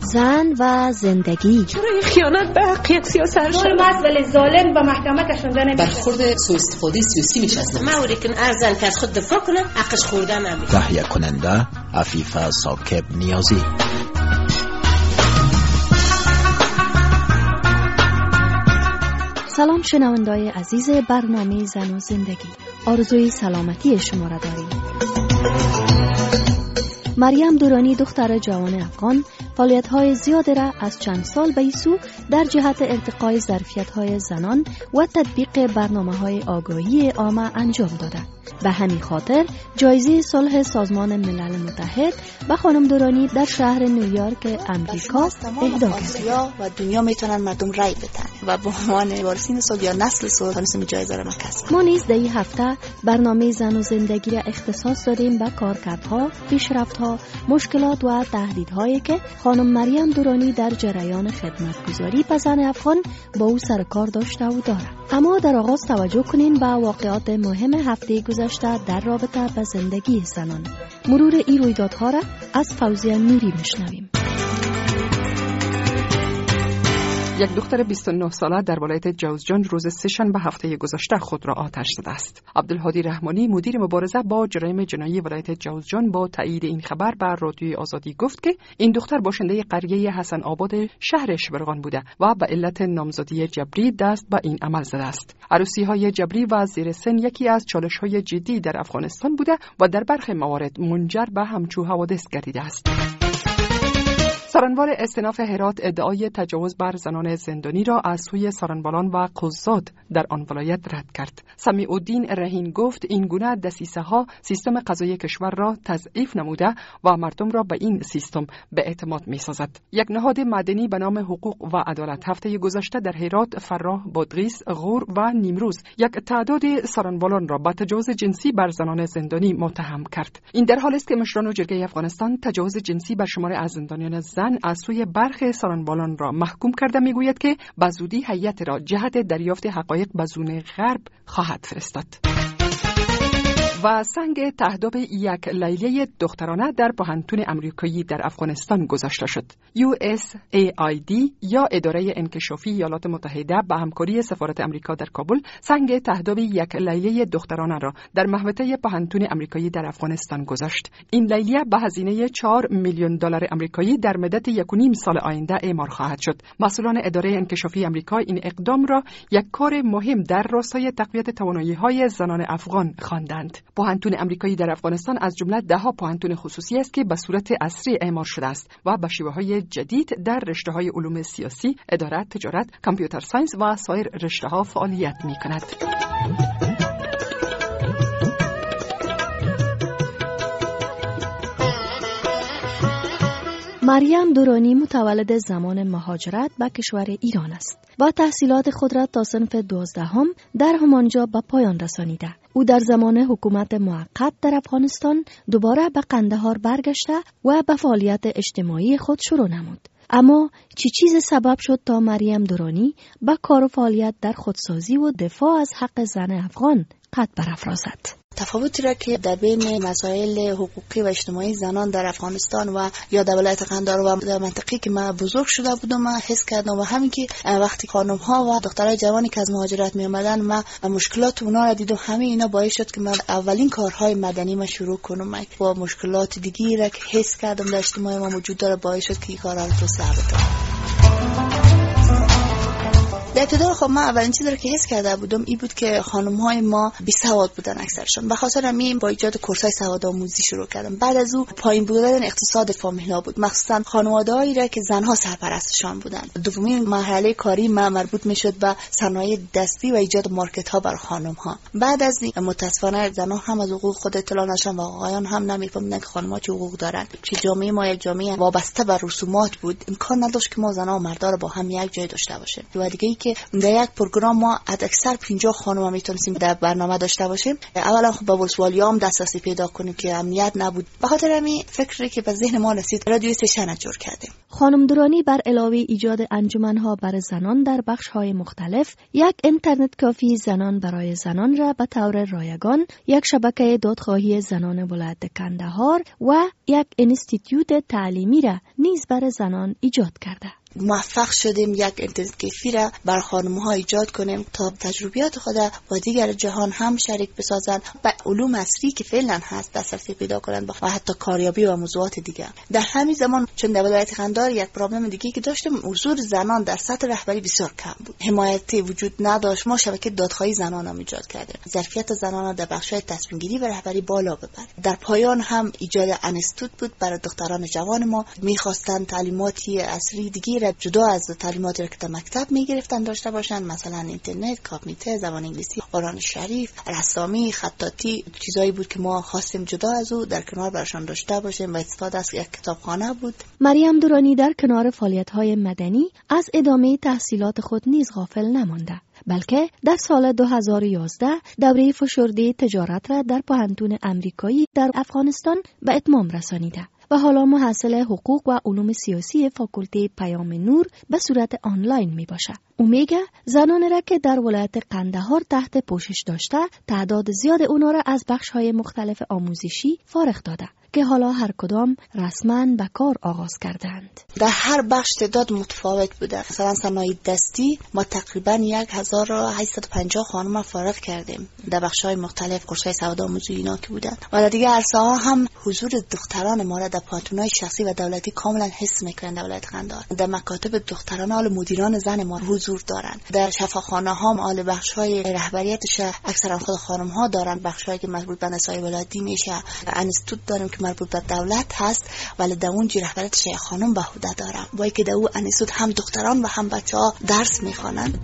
زن و زندگی. چرا این خیانت به حق یک سیاست ظلم است ولی ظالم به محکمه کشونده نمیشه. برخورد سوء استفاده سیاسی میشه از موری که ارزن که از خود دفاع کنه حقش خورده نمیشه. تهیه کننده عفیفه ثاقب نیازی. سلام شنوندای عزیز برنامه زن و زندگی. آرزوی سلامتی شما را داریم. مریم دورانی دختر جوان افغان فعالیت‌های زیادی را از چند سال به این سو در جهت ارتقای ظرفیت‌های زنان و تطبیق برنامه‌های آگاهی عامه انجام داده. به همین خاطر جایزه صلح سازمان ملل متحد به خانم دورانی در شهر نیویورک امریکا اهدا کرد. و دنیا میتونن مردم رای بدن و به عنوان وارثین صلح یا نسل صلح تونستیم جایزه را کسب. ما نیز در این هفته برنامه زن و زندگی را اختصاص دادیم به کارکردها، پیشرفت‌ها، مشکلات و تهدیدهایی که خانم مریم دورانی در جریان خدمتگزاری به زن افغان با او سر کار داشته و دارد. اما در آغاز توجه کنین به واقعات مهم هفته گذشته در رابطه با زندگی زنان. مرور این رویدادها را از فوزیه نوری میشنویم. یک دختر 29 ساله در ولایت جوزجان روز سه‌شنبه هفته گذشته خود را آتش زده است. عبدالهادی رحمانی مدیر مبارزه با جرایم جنایی ولایت جوزجان با تایید این خبر به رادیوی آزادی گفت که این دختر باشنده قریه حسن آباد شهر شبرغان بوده و به علت نامزدی جبری دست به این عمل زده است. عروسی‌های جبری و زیر سن یکی از چالش‌های جدی در افغانستان بوده و در برخی موارد منجر به همچو حوادث گردیده است. سارنوال استیناف هرات ادعای تجاوز بر زنان زندانی را از سوی سارنوالان و قضات در آن ولایت رد کرد. سمیع الدین رهین گفت این گونه دسیسه ها سیستم قضایی کشور را تضعیف نموده و مردم را به این سیستم به اعتماد می سازد. یک نهاد مدنی به نام حقوق و عدالت هفته گذشته در هرات، فراه، بادغیس، غور و نیمروز یک تعداد سارنوالان را به تجاوز جنسی بر زنان زندانی متهم کرد. این در حالی است که مشران جرگه افغانستان تجاوز جنسی بر شمار از زندانیان زن از سوی برخی سارنوالان را محکوم کرده میگوید که به زودی هیئت را جهت دریافت حقایق به زون غرب خواهد فرستاد. و سنگ تهداب یک لیلیه دخترانه در پوهنتون امریکایی در افغانستان گذاشته شد. USAID یا اداره انکشافی ایالات متحده به همکاری سفارت امریکا در کابل سنگ تهداب یک لیلیه دخترانه را در محوطه پوهنتون امریکایی در افغانستان گذاشت. این لیلیه به هزینه 4 میلیون دلار آمریکایی در مدت 1.5 سال آینده اعمار خواهد شد. مسئولان اداره انکشافی امریکا این اقدام را یک کار مهم در راستای تقویت توانایی‌های زنان افغان خواندند. پوهنتون امریکایی در افغانستان از جمله 10 پوهنتون خصوصی است که به صورت عصری اعمار شده است و به شیوه‌های جدید در رشته‌های علوم سیاسی، ادارات، تجارت، کامپیوتر ساینس و سایر رشته‌ها فعالیت می‌کند. مریم دورانی متولد زمان مهاجرت به کشور ایران است. با تحصیلات خود را تا صنف 12 در همانجا به پایان رسانیده. او در زمان حکومت موقت در افغانستان دوباره به قندهار برگشته و به فعالیت اجتماعی خود شروع نمود. اما چی چیز سبب شد تا مریم دورانی به کار و فعالیت در خودسازی و دفاع از حق زن افغان قد برافرازد؟ تفاوتی را که در بین مسائل حقوقی و اجتماعی زنان در افغانستان و یا در ولایت قندهار و در منطقه‌ای که من بزرگ شده بودم من حس کردم و همین که وقتی خانم‌ها و دخترای جوانی که از مهاجرت می اومدن من مشکلات اونا را دیدم، همه اینا باعث شد که من اولین کارهای مدنی ما شروع کنم. من با مشکلات دیگه را که حس کردم در اجتماع ما موجود داره باعث شد که این کارا رو توسعه بدم. در ابتدا خب من اولین چیزی رو که حس کرده بودم این بود که خانم‌های ما بی‌سواد بودن اکثرشون. بخاطر همین با ایجاد کورس‌های سوادآموزی شروع کردم. بعد از او پایین بودن اقتصاد فامیلا بود، مخصوصا خانواده‌هایی را که زنها سرپرستشان بودن. دومین مرحله کاری ما مربوط می‌شد به صنایع دستی و ایجاد مارکت‌ها برای خانم‌ها. بعد از این متأسفانه زنها هم از حقوق خود اطلاع نشدن و آقایان هم نمی‌فهمیدن که خانم‌ها چه حقوق دارن. که جامعه ما یک جامعه وابسته به رسومات بود، امکان نداشت که ما زنها و مردها رو با هم یک جای داشته باشیم. و دیگه ای که در یک پروگرام ما حداکثر 50 خانم میتونستیم در برنامه داشته باشیم. اولا خب با ولسوالیام دسترسی پیدا کنیم که امنیت نبود. به خاطر همین فکری که به ذهن ما رسید رادیو سشن جور کردیم. خانم درانی بر علاوه ایجاد انجمن‌ها برای زنان در بخش‌های مختلف، یک اینترنت کافی زنان برای زنان را به طور رایگان، یک شبکه دادخواهی زنان ولایت قندهار و یک انستیتیوت تعلیمی را نیز برای زنان ایجاد کرده. موفق شدیم یک اینترنت کافی را بر خانم‌ها ایجاد کنیم تا تجربیات خود با دیگر جهان هم شریک بسازند و علوم عصری که فعلا هست دسترسی پیدا کنند و حتی کاریابی و موضوعات دیگر. در همین زمان چون در ولایت قندهار یک پرابلم دیگه که داشتیم، حضور زنان در سطح رهبری بسیار کم بود. حمایتی وجود نداشت. ما شبکه دادخواهی زنان هم ایجاد کردیم. ظرفیت زنان در بخش‌های تصمیم گیری و رهبری بالا ببرد. در پایان هم ایجاد انستیتوت بود برای دختران جوان ما. می‌خواستند تعلیماتی عصری دیگه جدا از تعلیماتی را که در مکتب میگرفتن داشته باشن، مثلا اینترنت، کامپیوتر، زبان انگلیسی، قرآن شریف، رسامی، خطاطی، چیزایی بود که ما خواستیم جدا از او در کنار برشان داشته باشیم و استفاده از یک کتابخانه بود. مریم درانی در کنار فعالیت‌های مدنی از ادامه تحصیلات خود نیز غافل نمانده، بلکه در سال 2011 دوره فشرده تجارت را در پوهنتون امریکایی در افغانستان به اتمام رسانیده و حالا محصل حقوق و علوم سیاسی فاکولته پیام نور به صورت آنلاین می باشه. او میگه زنان را که در ولایت قندهار تحت پوشش داشته، تعداد زیاد اونا را از بخش‌های مختلف آموزشی فارغ داده که حالا هر کدام رسما به کار آغاز کردند. در هر بخش تعداد متفاوت بوده. مثلا صنایع دستی ما تقریبا 1850 خانم فارغ کردیم در بخش‌های مختلف، کورس‌های سوادآموزی اینا که بودن. و در دیگه عرصه‌ها هم حضور دختران ما را در پانتون‌های شخصی و دولتی کاملا حس می‌کنند. در ولایت قندهار در مکاتب دختران حال مدیران زن ما حضور دارند. در شفاخانه‌ها هم حال بخش‌های رهبریتش اکثرا خود خانم‌ها دارند. بخش‌هایی که مربوط به نسای ولایتی میشه، انستیتوت داریم که مربوط به دولت هست ولی در اون رهبریتش خانم به عهده داره. با اینکه در اون انستیتوت هم دختران و هم بچه‌ها درس می‌خوانند.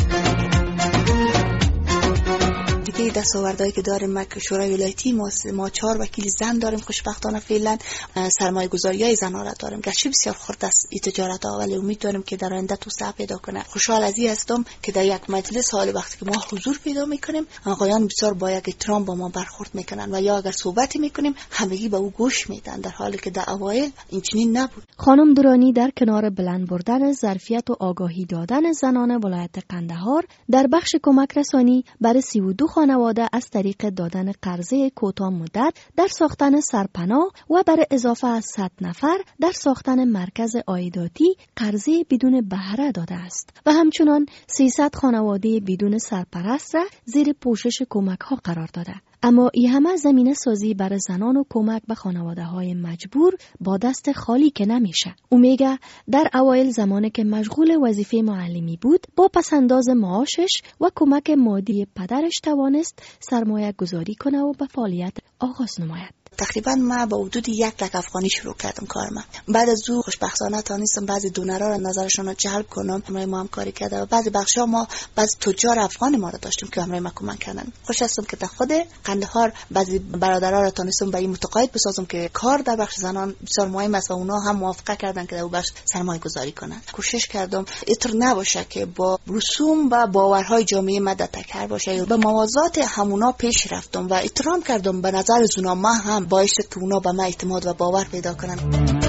دیگه دستاوردهایی که داریم ما که شورای ولایتی ما 4 وکیل زن داریم. خوشبختانه فعلا سرمایه‌گذاری‌های زن‌ها را داریم. گرچه بسیار خرد است این تجارت‌ها ولی امید داریم که در آینده توسعه پیدا کنه. خوشحال از این هستم که در یک مجلس حال وقتی که ما حضور پیدا می‌کنیم آقایان بسیار با یک احترام با ما برخورد می‌کنن و یا اگر صحبتی می‌کنیم همگی به او گوش میدن، در حالی که در اوایل این چنین نبود. خانم درانی در کنار بلند بردن ظرفیت و آگاهی دادن زنان ولایت قندهار در بخش کمک رسانی برای 32 خانواده از طریق دادن قرضه کوتاه مدت در ساختن سرپناه و برای اضافه از 100 نفر در ساختن مرکز عایداتی قرضه بدون بهره داده است و همچنان 300 خانواده بدون سرپرست را زیر پوشش کمک ها قرار داده. اما این همه زمینه سازی برای زنان و کمک به خانواده های مجبور با دست خالی که نمیشه. او میگه در اوایل زمانی که مشغول وظیفه معلمی بود با پسنداز معاشش و کمک مادی پدرش توانست سرمایه گذاری کنه و به فعالیت آغاز نماید. تقریبا ما با حدود 1 لک افغانی شروع کردم کار ما. بعد از او خوشبختانه تانستم بعضی دونرها را نظرشون رو جلب کنم، همراه ما همکاری کرده و بعضی بخشا ما بعضی تجار افغان ما را داشتیم که همراه ما کمک کردن. خوش هستم که در خود قندهار بعضی برادرها را تانستم به این متقاعد بسازم که کار در بخش زنان بسیار مهم است و اونا هم موافقت کردن که در بخش سرمایه گذاری کنن. کوشش کردم اینطور نباشه که با رسوم و باورهای جامعه مددتر باشه. به موازات همونا پیش رفتم و احترام کردم به نظر از اونا. ما هم باعث شد که اونا به من اعتماد و باور پیدا کنن.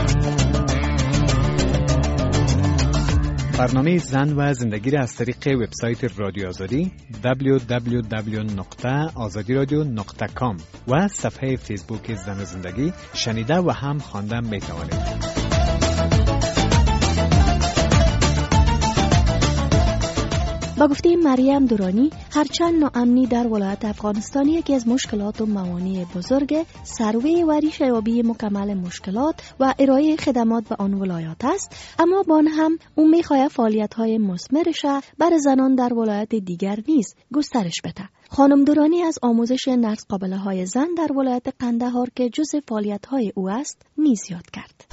برنامه زن و زندگی را از طریق وبسایت رادیو آزادی www.azadiradio.com و صفحه فیسبوک زن و زندگی شنیده و هم خواندن میتوانید. با گفته مریم درانی، هرچند ناامنی در ولایت افغانستان یکی از مشکلات و موانع بزرگ سروی و ریشه‌یابی مکمل مشکلات و ارائه خدمات به آن ولایات است، اما با آن هم او می‌خواهد فعالیت‌های مثمرش برای زنان در ولایت دیگر نیز گسترش بده. خانم درانی از آموزش نرس قابله‌های زن در ولایت قندهار که جزء فعالیت‌های او است نیز یاد کرد.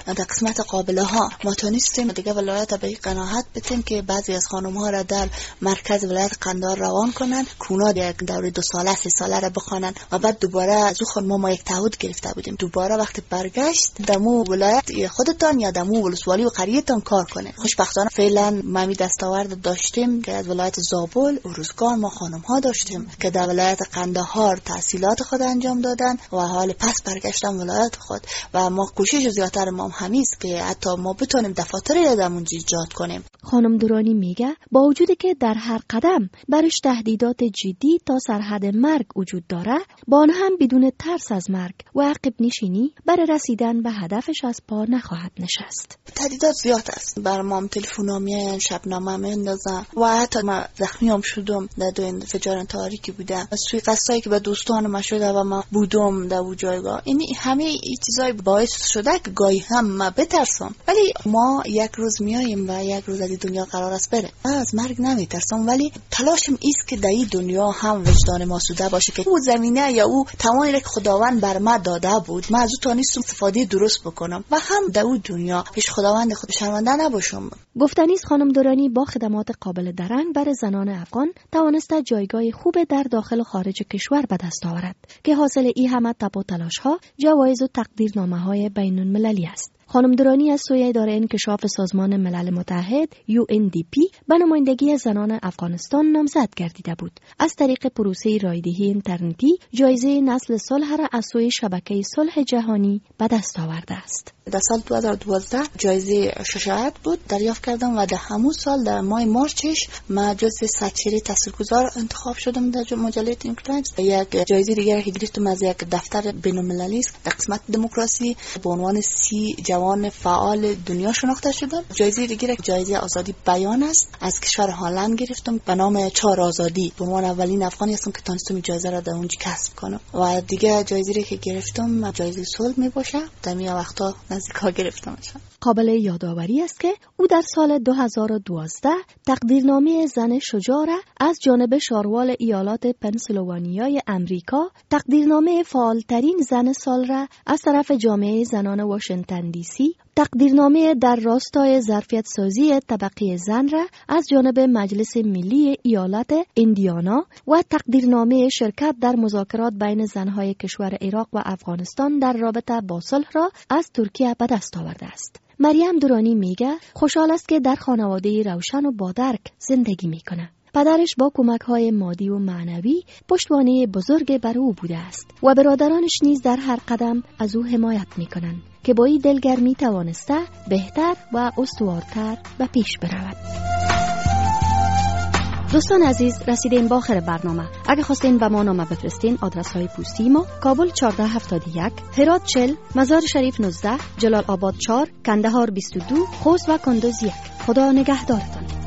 در قسمت قابله ها ما تونستیم دیگه ولایت به قناعت بدیم که بعضی از خانم ها را در مرکز ولایت قندهار روان کنن، کونا یک دوره 2 ساله 3 ساله را بخوانن و بعد دوباره از ما یک تعهد گرفته بودیم دوباره وقتی برگشت دمو ولایت خودتان یا دمو ولسوالی و قریه‌تان کار کنه. خوشبختانه فعلا ما می دستاورد داشتیم که از ولایت زابل و روزگار ما خانم ها داشتیم که در ولایت قندهار تحصیلات خود انجام دادن و حال پس برگشتن ولایت خود و ما کوشش زیادتر ما همیست که حتی ما بتونیم دفاتری را در اونجا ایجاد کنیم. خانم درانی میگه با وجودی که در هر قدم برش تهدیدات جدی تا سرحد مرگ وجود داره، با آن هم بدون ترس از مرگ و عقب نشینی برای رسیدن به هدفش از پا نخواهد نشست. تهدیدات زیاد است. بر ما هم تلفن‌ها میان، شبنامه میندازن و حتی ما زخمی هم شدم در 2 انفجار انتحاری که بوده. سوء که به دوستان ما شده و ما بودم در اون جایگاه. این همه چیزای باعث شده که گاهی هم ما بترسم. ولی ما یک روز میایم و یک روز از این دنیا قرار است بره. من از مرگ نمیترسم ولی تلاشم ایست که در این دنیا هم وجدان ما سوده باشه که او زمینه یا او توانی که خداوند بر ما داده بود ما از او تونستم استفاده درست بکنم و هم در اون دنیا پیش خداوند خود شرمنده نباشم. گفتنیست خانم درانی با خدمات قابل درنگ برای زنان افغان توانسته جایگاه خوب در داخل و خارج کشور به دست آورد که حاصل این همه تب و تلاش‌ها، جوایز و تقدیرنامه‌های بین‌المللی است. خانم درانی از سوی اداره انکشاف سازمان ملل متحد UNDP به نمایندگی زنان افغانستان نامزد گردیده بود. از طریق پروسه رایدهی اینترنتی جایزه نسل صلح را از سوی شبکه صلح جهانی به دست آورده است. در سال 2012 جایزه شجاعت بود دریافت کردم و در همون سال در ماه مارچش ما جزو سرچشمه تاثیرگذار انتخاب شدم در مجله نیویورک تایمز. یک جایزه دیگر که گرفتم از یک دفتر بین‌المللی در قسمت دموکراسی به عنوان 30 جوان فعال دنیا شناخته شدم. جایزه دیگر جایزه آزادی بیان است از کشور هلند گرفتم به نام 4 آزادی. به عنوان اولین افغانی هستم که تونستم جایزه را در اونجا کسب کنم و دیگر جایزه که گرفتم جایزه صلح می باشه. در می وقتا نزدیکا گرفتمش. قابل یادآوری است که او در سال 2012 تقدیرنامه زن شجاع را از جانب شاروال ایالات پنسیلوانیای امریکا، تقدیرنامه فعالترین زن سال را از طرف جامعه زنان واشنگتن دی سی، تقدیرنامه در راستای ظرفیت سازی طبقه زن را از جانب مجلس ملی ایالت ایندیانا و تقدیرنامه شرکت در مذاکرات بین زنهای کشور عراق و افغانستان در رابطه با صلح را از ترکیه به دست آورده است. مریم درانی میگه خوشحال است که در خانواده روشن و با درک زندگی میکنه. پدرش با کمک‌های مادی و معنوی پشتوانه بزرگ بر او بوده است و برادرانش نیز در هر قدم از او حمایت میکنند که با این دلگرمی توانسته بهتر و استوارتر به پیش برود. دوستان عزیز، رسیدیم به آخر برنامه. اگه خواستین به ما نامه بفرستین، آدرس های پستی ما: کابل 1471، هرات 40، مزار شریف 19، جلال آباد 4، کندهار 22، خوست و کندوز 1. خدا نگهدارتان.